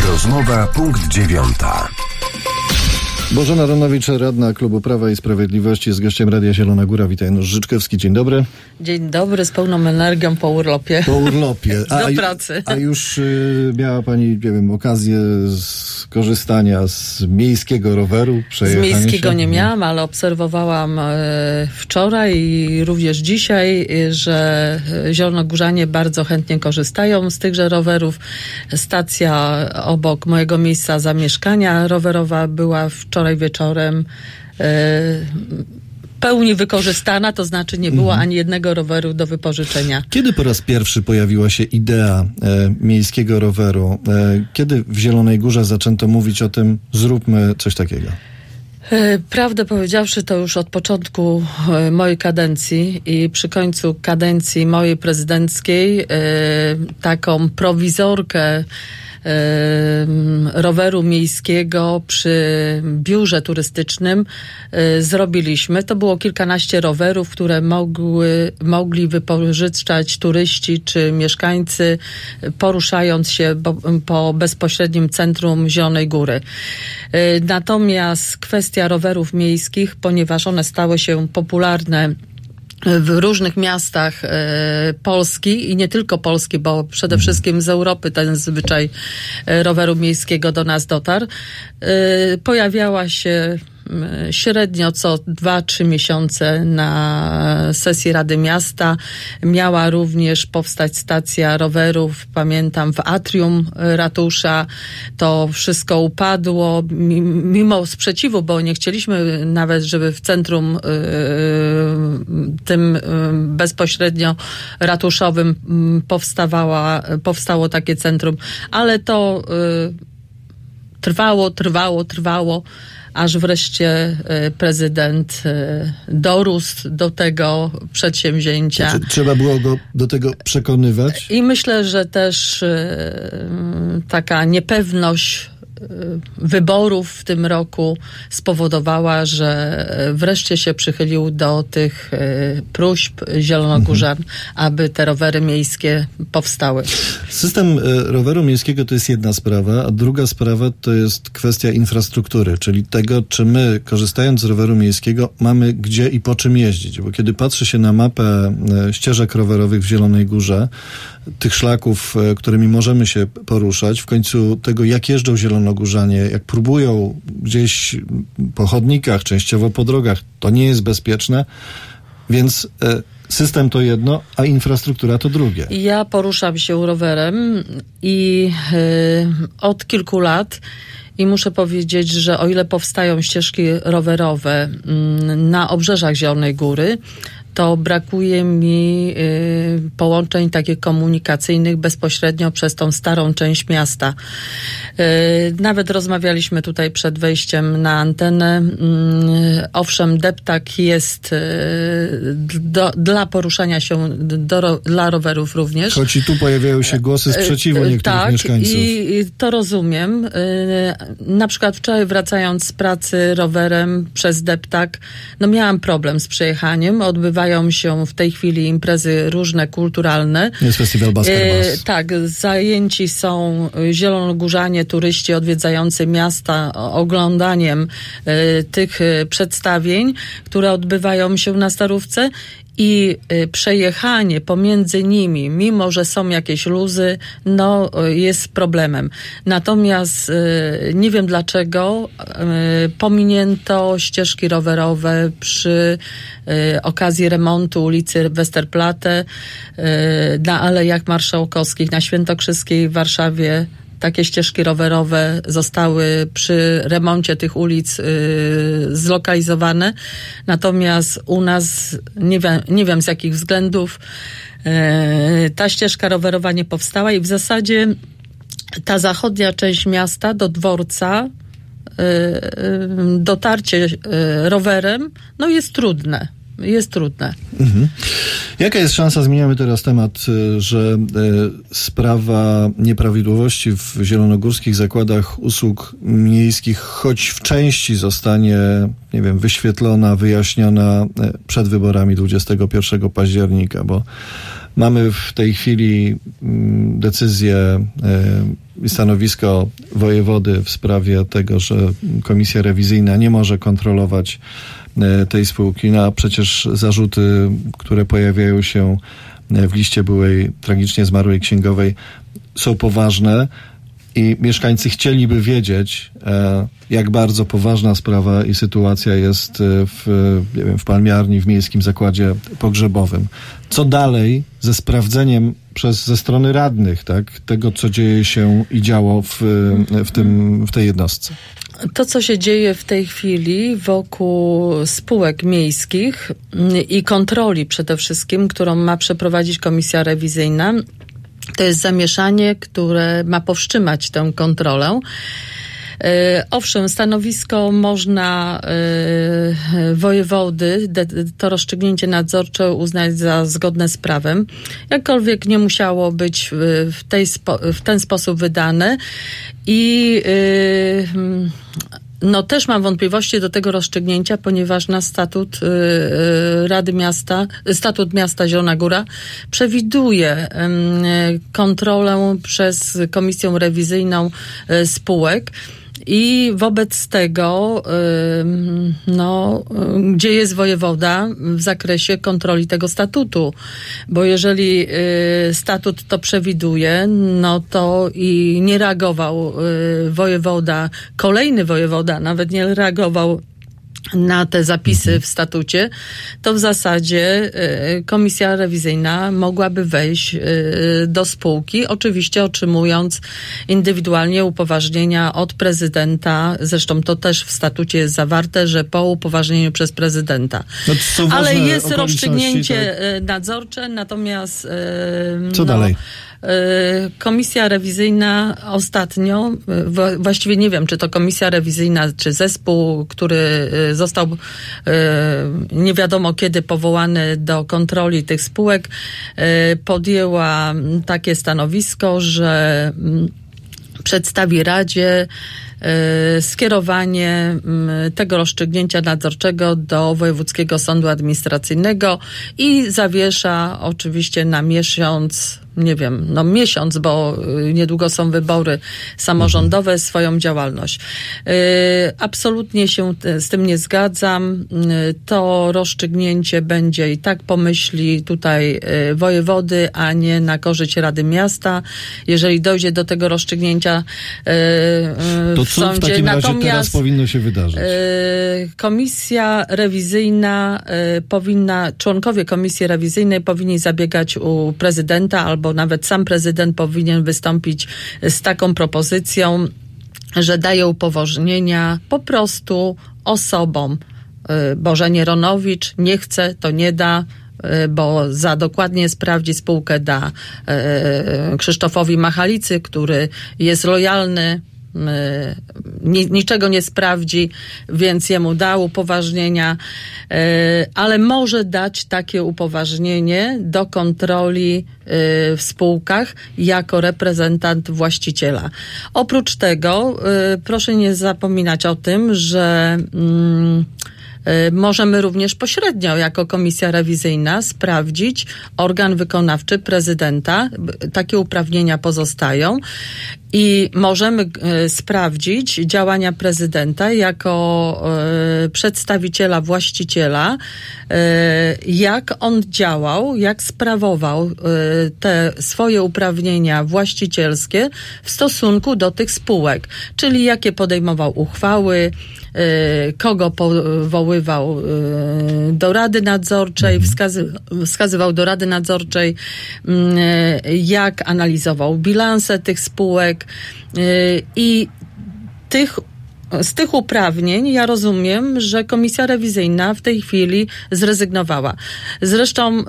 Rozmowa punkt 9. Bożena Ronowicz, radna Klubu Prawa i Sprawiedliwości, jest gościem Radia Zielona Góra. Witaj, Janusz Życzkowski. Dzień dobry. Dzień dobry, z pełną energią po urlopie. Po urlopie. Do pracy. A już miała pani, nie wiem, okazję skorzystania z miejskiego roweru? Z miejskiego nie miałam, ale obserwowałam wczoraj i również dzisiaj, że zielonogórzanie bardzo chętnie korzystają z tychże rowerów. Stacja obok mojego miejsca zamieszkania rowerowa była wczoraj wieczorem pełni wykorzystana, to znaczy nie było ani jednego roweru do wypożyczenia. Kiedy po raz pierwszy pojawiła się idea miejskiego roweru? Kiedy w Zielonej Górze zaczęto mówić o tym, zróbmy coś takiego? Prawdę powiedziawszy, to już od początku mojej kadencji i przy końcu kadencji mojej prezydenckiej taką prowizorkę roweru miejskiego przy biurze turystycznym zrobiliśmy. To było kilkanaście rowerów, które mogli wypożyczać turyści czy mieszkańcy, poruszając się po bezpośrednim centrum Zielonej Góry. Natomiast kwestia rowerów miejskich, ponieważ one stały się popularne w różnych miastach Polski i nie tylko Polski, bo przede wszystkim z Europy ten zwyczaj roweru miejskiego do nas dotarł. Pojawiała się średnio co 2-3 miesiące na sesji Rady Miasta. Miała również powstać stacja rowerów, pamiętam, w atrium ratusza. To wszystko upadło, mimo sprzeciwu, bo nie chcieliśmy nawet, żeby w centrum tym bezpośrednio ratuszowym powstało takie centrum. Ale to trwało, aż wreszcie prezydent dorósł do tego przedsięwzięcia. Znaczy, trzeba było go do tego przekonywać? I myślę, że też taka niepewność wyborów w tym roku spowodowała, że wreszcie się przychylił do tych próśb zielonogórzan, aby te rowery miejskie powstały. System roweru miejskiego to jest jedna sprawa, a druga sprawa to jest kwestia infrastruktury, czyli tego, czy my, korzystając z roweru miejskiego, mamy gdzie i po czym jeździć. Bo kiedy patrzy się na mapę ścieżek rowerowych w Zielonej Górze, tych szlaków, którymi możemy się poruszać, w końcu tego, jak jeżdżą zielonogórzanie, jak próbują gdzieś po chodnikach, częściowo po drogach, to nie jest bezpieczne, więc system to jedno, a infrastruktura to drugie. Ja poruszam się rowerem i od kilku lat i muszę powiedzieć, że o ile powstają ścieżki rowerowe na obrzeżach Zielonej Góry, to brakuje mi połączeń takich komunikacyjnych bezpośrednio przez tą starą część miasta. Nawet rozmawialiśmy tutaj przed wejściem na antenę. Owszem, deptak jest dla poruszania się dla rowerów również. Choć i tu pojawiają się głosy sprzeciwu niektórych mieszkańców. I to rozumiem. Na przykład wczoraj wracając z pracy rowerem przez deptak, miałam problem z przejechaniem. Odbywają się w tej chwili imprezy różne kulturalne. Jest festiwal Baskerbas. Tak, zajęci są zielonogórzanie, turyści odwiedzający miasta oglądaniem tych przedstawień, które odbywają się na Starówce. I przejechanie pomiędzy nimi, mimo że są jakieś luzy, jest problemem. Natomiast nie wiem dlaczego pominięto ścieżki rowerowe przy okazji remontu ulicy Westerplatte, na Alejach Marszałkowskich, na Świętokrzyskiej w Warszawie. Takie ścieżki rowerowe zostały przy remoncie tych ulic zlokalizowane. Natomiast u nas, nie wiem z jakich względów, ta ścieżka rowerowa nie powstała i w zasadzie ta zachodnia część miasta do dworca, dotarcie rowerem, jest trudne. Mhm. Jaka jest szansa, zmieniamy teraz temat, że sprawa nieprawidłowości w zielonogórskich zakładach usług miejskich choć w części zostanie, wyświetlona, wyjaśniona przed wyborami 21 października, bo mamy w tej chwili decyzję stanowisko wojewody w sprawie tego, że komisja rewizyjna nie może kontrolować tej spółki, no a przecież zarzuty, które pojawiają się w liście byłej tragicznie zmarłej księgowej, są poważne i mieszkańcy chcieliby wiedzieć, jak bardzo poważna sprawa i sytuacja jest w palmiarni, w Miejskim Zakładzie Pogrzebowym. Co dalej ze sprawdzeniem ze strony radnych, tak, tego, co dzieje się i działo w tej jednostce? To, co się dzieje w tej chwili wokół spółek miejskich i kontroli przede wszystkim, którą ma przeprowadzić komisja rewizyjna, to jest zamieszanie, które ma powstrzymać tę kontrolę. Owszem, stanowisko można wojewody, to rozstrzygnięcie nadzorcze uznać za zgodne z prawem. Jakkolwiek nie musiało być w ten sposób wydane i no też mam wątpliwości do tego rozstrzygnięcia, ponieważ na statut Rady Miasta, statut miasta Zielona Góra przewiduje kontrolę przez komisję rewizyjną spółek. I wobec tego, gdzie jest wojewoda w zakresie kontroli tego statutu? Bo jeżeli statut to przewiduje, no to i nie reagował wojewoda, kolejny wojewoda nawet nie reagował na te zapisy w statucie, to w zasadzie komisja rewizyjna mogłaby wejść do spółki, oczywiście otrzymując indywidualnie upoważnienia od prezydenta. Zresztą to też w statucie jest zawarte, że po upoważnieniu przez prezydenta. Ale jest rozstrzygnięcie nadzorcze, natomiast co dalej? Komisja rewizyjna ostatnio, właściwie nie wiem, czy to komisja rewizyjna, czy zespół, który został nie wiadomo kiedy powołany do kontroli tych spółek, podjęła takie stanowisko, że przedstawi Radzie skierowanie tego rozstrzygnięcia nadzorczego do Wojewódzkiego Sądu Administracyjnego i zawiesza oczywiście na miesiąc, miesiąc, bo niedługo są wybory samorządowe, swoją działalność. Absolutnie się z tym nie zgadzam. To rozstrzygnięcie będzie i tak po myśli tutaj wojewody, a nie na korzyść Rady Miasta. Jeżeli dojdzie do tego rozstrzygnięcia to co w takim razie teraz powinno się wydarzyć? Komisja rewizyjna członkowie komisji rewizyjnej powinni zabiegać u prezydenta, albo nawet sam prezydent powinien wystąpić z taką propozycją, że daje upoważnienia po prostu osobom. Bożenie Ronowicz nie chce, to nie da, bo za dokładnie sprawdzi spółkę da Krzysztofowi Machalicy, który jest lojalny, niczego nie sprawdzi, więc jemu da upoważnienia, ale może dać takie upoważnienie do kontroli w spółkach jako reprezentant właściciela. Oprócz tego proszę nie zapominać o tym, że możemy również pośrednio jako komisja rewizyjna sprawdzić organ wykonawczy prezydenta. Takie uprawnienia pozostają i możemy sprawdzić działania prezydenta jako przedstawiciela właściciela, jak on działał, jak sprawował te swoje uprawnienia właścicielskie w stosunku do tych spółek, czyli jakie podejmował uchwały, kogo powoływał do Rady Nadzorczej, wskazywał do Rady Nadzorczej, jak analizował bilanse tych spółek i z tych uprawnień ja rozumiem, że komisja rewizyjna w tej chwili zrezygnowała. Zresztą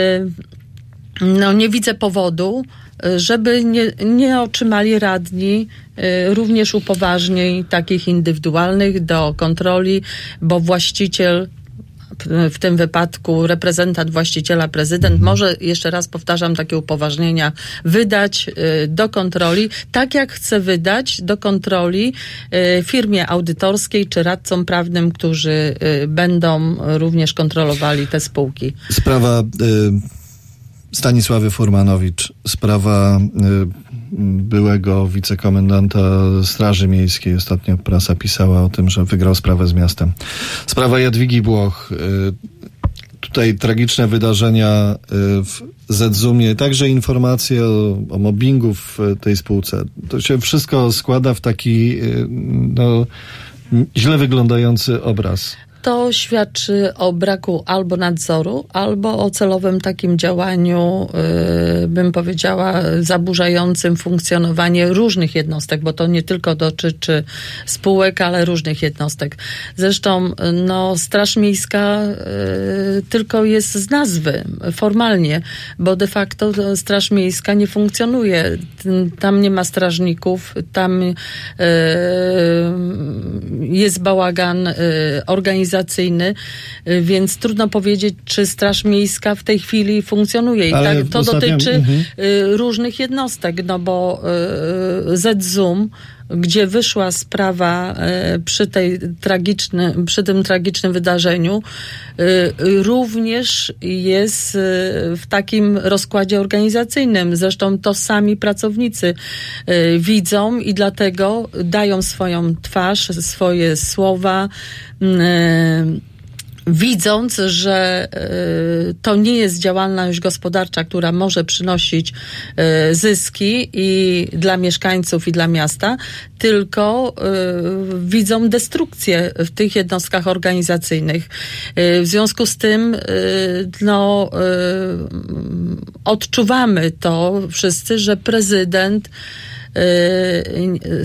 nie widzę powodu, żeby nie otrzymali radni również upoważnień takich indywidualnych do kontroli, bo właściciel, w tym wypadku reprezentant właściciela, prezydent, może, jeszcze raz powtarzam, takie upoważnienia wydać do kontroli, tak jak chce wydać do kontroli firmie audytorskiej czy radcom prawnym, którzy będą również kontrolowali te spółki. Sprawa Stanisławy Furmanowicz, sprawa byłego wicekomendanta Straży Miejskiej. Ostatnio prasa pisała o tym, że wygrał sprawę z miastem. Sprawa Jadwigi Błoch. Tutaj tragiczne wydarzenia w Zedzumie, także informacje o mobbingu w tej spółce. To się wszystko składa w taki źle wyglądający obraz. To świadczy o braku albo nadzoru, albo o celowym takim działaniu, bym powiedziała, zaburzającym funkcjonowanie różnych jednostek, bo to nie tylko dotyczy spółek, ale różnych jednostek. Zresztą Straż Miejska tylko jest z nazwy, formalnie, bo de facto Straż Miejska nie funkcjonuje. Tam nie ma strażników, tam jest bałagan organizacyjny, więc trudno powiedzieć, czy Straż Miejska w tej chwili funkcjonuje. I tak to dotyczy różnych jednostek, bo Zedzum, gdzie wyszła sprawa przy tym tragicznym wydarzeniu, również jest w takim rozkładzie organizacyjnym. Zresztą to sami pracownicy widzą i dlatego dają swoją twarz, swoje słowa, widząc, że to nie jest działalność gospodarcza, która może przynosić zyski i dla mieszkańców, i dla miasta, tylko widzą destrukcję w tych jednostkach organizacyjnych. W związku z tym odczuwamy to wszyscy, że prezydent